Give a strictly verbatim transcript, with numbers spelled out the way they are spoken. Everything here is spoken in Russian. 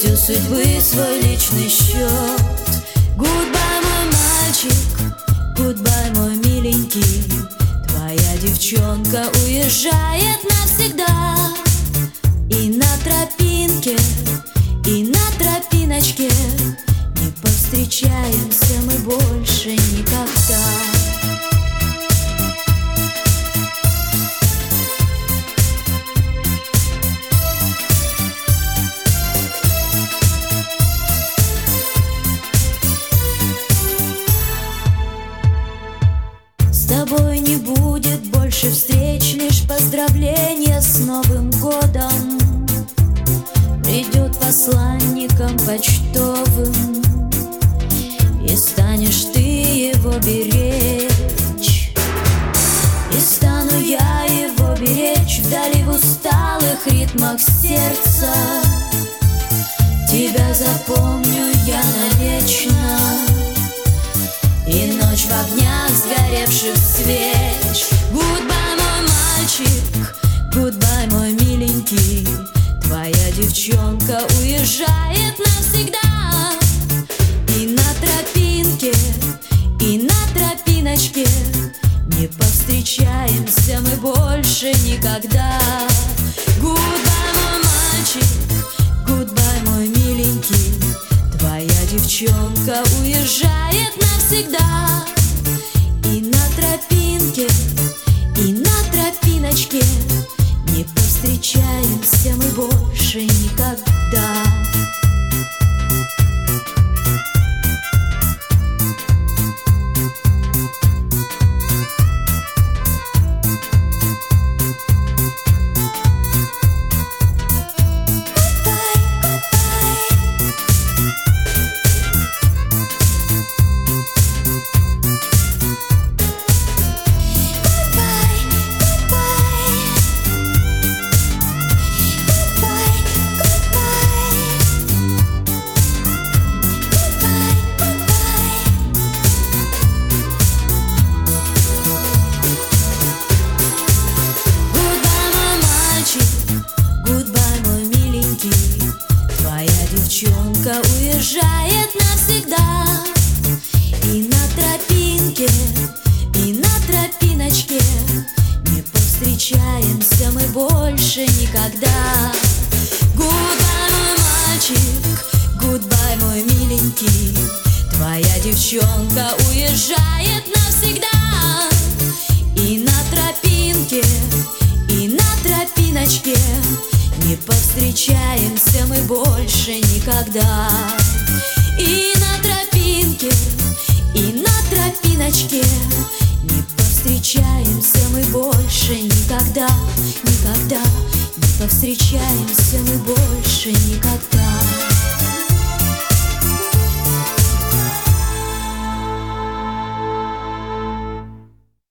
у судьбы свой личный счет. Гудбай, мой мальчик, гудбай, мой миленький. Твоя девчонка уезжает навсегда. И на тропинке, и на тропиночке не повстречаемся мы больше никогда. С тобой не будет больше встреч, лишь поздравления с Новым годом. Придет посланником почтовым, и станешь ты его беречь. И стану я его беречь вдали, в усталых ритмах сердца. Тебя запомню я навечно, и ночь в огнях сгоревших свеч. Гудбай, мой мальчик, гудбай, мой миленький. Твоя девчонка уезжает навсегда. И на тропинке, и на тропиночке не повстречаемся мы больше никогда. Гудбай, мой мальчик, гудбай, мой миленький. Твоя девчонка уезжает навсегда. И на тропинке, и на тропиночке не повстречаемся мы больше никогда. Девчонка уезжает навсегда. И на тропинке, и на тропиночке не повстречаемся мы больше никогда. Гудбай, мой мальчик, гудбай, мой миленький. Твоя девчонка уезжает навсегда. И на тропинке, и на тропиночке не повстречаемся мы больше никогда. И на тропинке, и на тропиночке не повстречаемся мы больше никогда. Никогда не повстречаемся мы больше никогда.